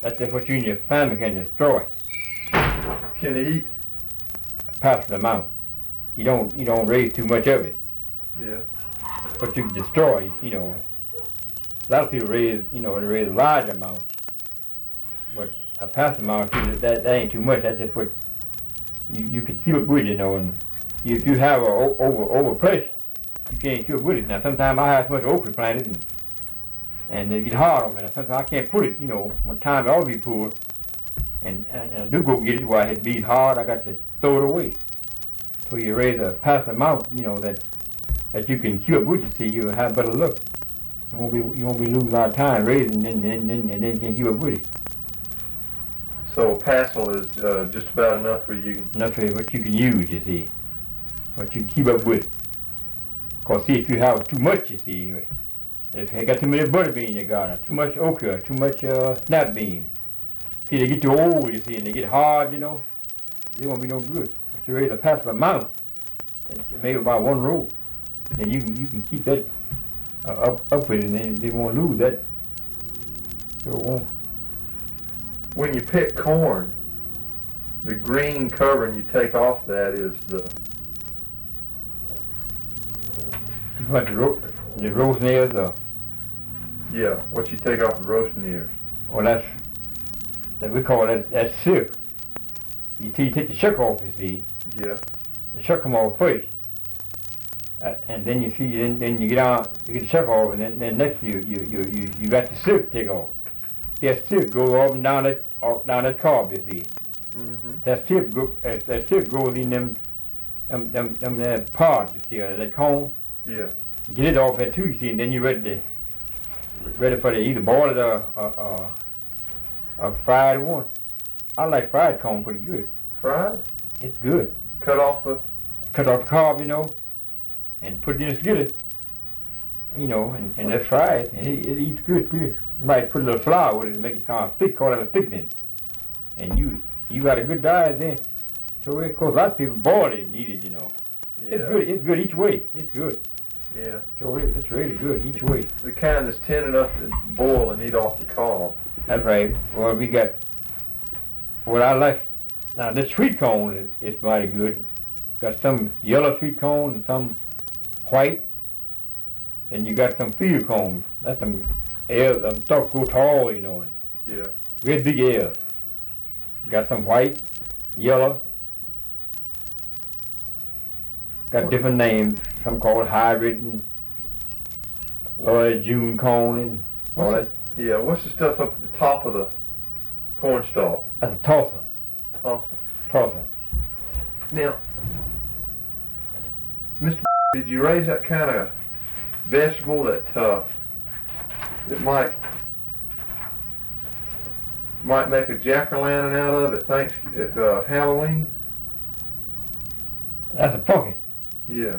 That's just what you and your family can destroy. Can they eat? Pass the amount. You don't raise too much of it. Yeah. But you can destroy, A lot of people raise, they raise a large amount. But a pass amount, that ain't too much. That's just what you can keep up with, and if you have a overplus, you can't keep up with it. Now sometimes I have so much okra planted and they get hard on me. Now sometimes I can't put it, when time it ought to be pulled. And I do go get it where it beats hard, I got to throw it away. So you raise a pass amount, that you can keep up with, you'll have better luck. You won't be losing a lot of time raising and then you can't keep up with it. So a passel is just about enough for you. Enough for what you can use, what you can keep up with. Because if you have too much, if you got too many butter beans in your garden, too much okra, too much snap beans, they get too old, and they get hard, they won't be no good. But you raise a passel amount, maybe about one row, then you can keep that up with it, and they won't lose that. They won't. When you pick corn, the green covering you take off that is the... What, the roasting ears, Yeah, what you take off the roasting ears. Well, we call that's silk. You take the shuck off, Yeah. The shuck come off first. And then then you get the shuck off, and then next you got the silk take off. See, that silk goes up and down that cob, Mm-hmm. That silk goes in them pods, that cone. Yeah. Get it off there too, and then you're ready for the either boiled or fried one. I like fried corn pretty good. Fried? It's good. Cut off the cob, and put it in a skillet, and that's fried, and it eats good too. You might put a little flour with it and make it kind of thick, call it a thickening. And you got a good diet then. So of course a lot of people boil it and eat it, Yeah. It's good each way. It's good. Yeah. So it's really good each way. The kind that's tender enough to boil and eat off the cob. That's right. Well, we got what I like. Now this sweet corn is mighty good. Got some yellow sweet corn and some white. Then you got some field corn. That's some stuff go tall, and Yeah. real big ears. Got some white, yellow. Got different names. Some called hybrid and June corn and all that. Yeah, what's the stuff up at the top of the corn stalk? That's a tosser. Awesome. Now, Mr. Did you raise that kind of vegetable that might make a jack-o'-lantern out of at Halloween? That's a pumpkin. Yeah.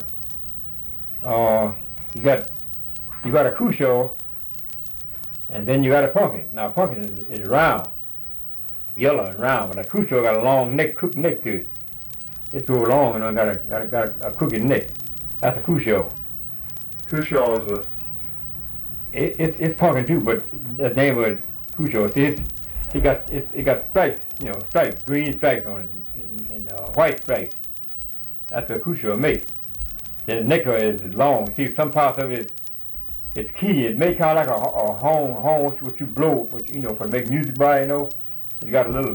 You got a cushaw, and then you got a pumpkin. Now a pumpkin is round, yellow and round, but a cushaw got a long crooked neck to it. It goes long and got a crooked neck. That's a cushaw. Cushaw is It's pumpkin too, but the name of it cushaw. See, it got stripes, stripes, green stripes on it, and white stripes. That's what cushaw makes. The neck of it is long. See, some parts of it it's key. It may kind of like a horn, what you blow, for make music by, It got a little,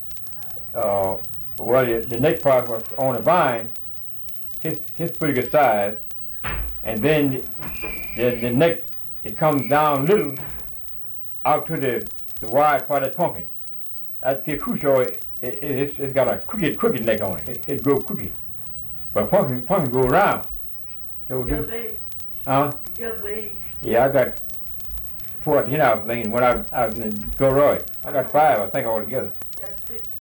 the neck part was on the vine. His pretty good size, and then the neck it comes down little out to the wide part of the pumpkin. That's the cushaw. It's got a crooked neck on it. It grows crooked, but pumpkin go around. So yeah, I got 14 I was thinking when I was in Gilroy. I got 5, I think, altogether.